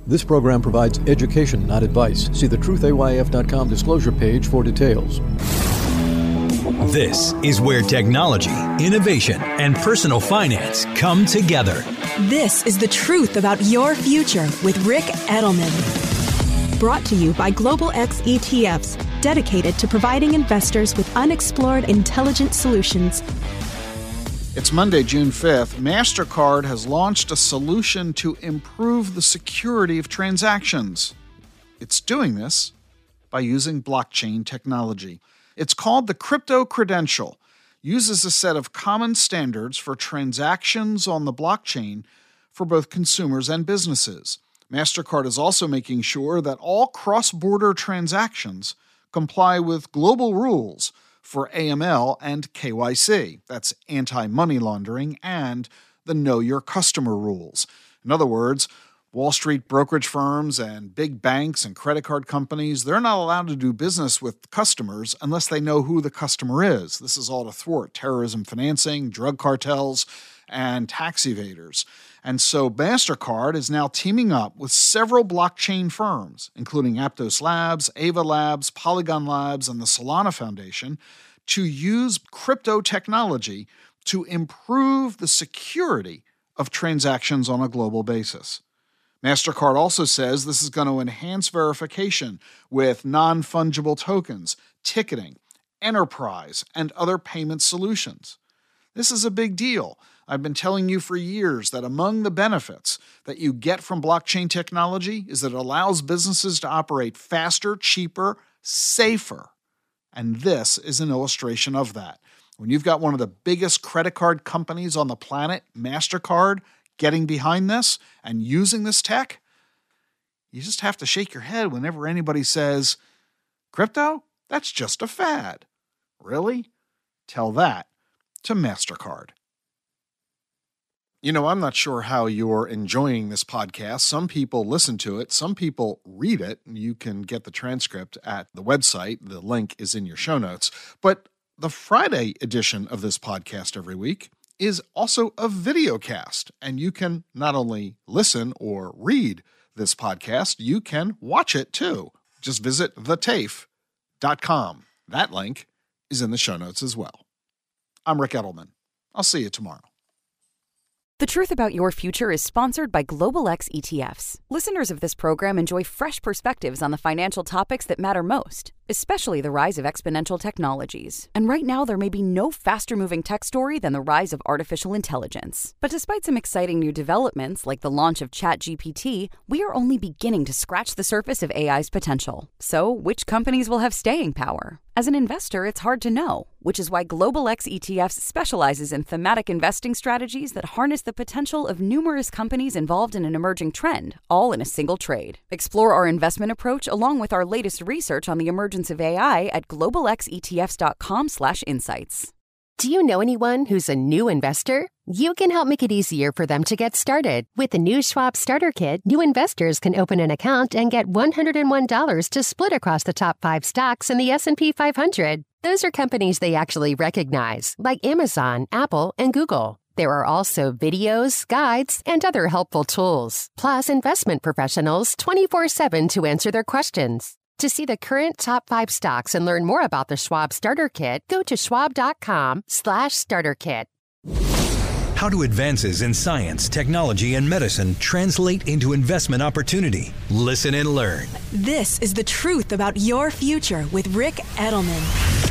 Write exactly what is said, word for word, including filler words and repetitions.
This program provides education, not advice. See the truth A Y F dot com disclosure page for details. This is where technology, innovation, and personal finance come together. This is the truth about your future with Ric Edelman. Brought to you by Global X E T Fs, dedicated to providing investors with unexplored intelligent solutions. It's Monday, June fifth. MasterCard has launched a solution to improve the security of transactions. It's doing this by using blockchain technology. It's called the Crypto Credential, uses a set of common standards for transactions on the blockchain for both consumers and businesses. MasterCard is also making sure that all cross-border transactions comply with global rules for A M L and K Y C. That's anti-money laundering and the Know Your Customer rules. In other words, Wall Street brokerage firms and big banks and credit card companies, they're not allowed to do business with customers unless they know who the customer is. This is all to thwart terrorism financing, drug cartels, and tax evaders. And so MasterCard is now teaming up with several blockchain firms, including Aptos Labs, Ava Labs, Polygon Labs, and the Solana Foundation, to use crypto technology to improve the security of transactions on a global basis. MasterCard also says this is going to enhance verification with non-fungible tokens, ticketing, enterprise, and other payment solutions. This is a big deal. I've been telling you for years that among the benefits that you get from blockchain technology is that it allows businesses to operate faster, cheaper, safer. And this is an illustration of that. When you've got one of the biggest credit card companies on the planet, MasterCard, getting behind this and using this tech, you just have to shake your head whenever anybody says, crypto? That's just a fad. Really? Tell that to MasterCard. You know, I'm not sure how you're enjoying this podcast. Some people listen to it. Some people read it. You can get the transcript at the website. The link is in your show notes. But the Friday edition of this podcast every week is also a video cast, and you can not only listen or read this podcast, you can watch it too. Just visit the tafe dot com. That link is in the show notes as well. I'm Ric Edelman. I'll see you tomorrow. The Truth About Your Future is sponsored by Global X E T Fs. Listeners of this program enjoy fresh perspectives on the financial topics that matter most, especially the rise of exponential technologies. And right now, there may be no faster-moving tech story than the rise of artificial intelligence. But despite some exciting new developments, like the launch of ChatGPT, we are only beginning to scratch the surface of A I's potential. So, which companies will have staying power? As an investor, it's hard to know, which is why Global X E T Fs specializes in thematic investing strategies that harness the potential of numerous companies involved in an emerging trend, all in a single trade. Explore our investment approach along with our latest research on the emergence of A I at global x e t f s dot com slash insights. Do you know anyone who's a new investor? You can help make it easier for them to get started. With the new Schwab Starter Kit, new investors can open an account and get one hundred one dollars to split across the top five stocks in the S and P five hundred. Those are companies they actually recognize, like Amazon, Apple, and Google. There are also videos, guides, and other helpful tools, plus investment professionals twenty-four seven to answer their questions. To see the current top five stocks and learn more about the Schwab Starter Kit, go to schwab.com slash starter kit. How do advances in science, technology, and medicine translate into investment opportunity? Listen and learn. This is the truth about your future with Ric Edelman.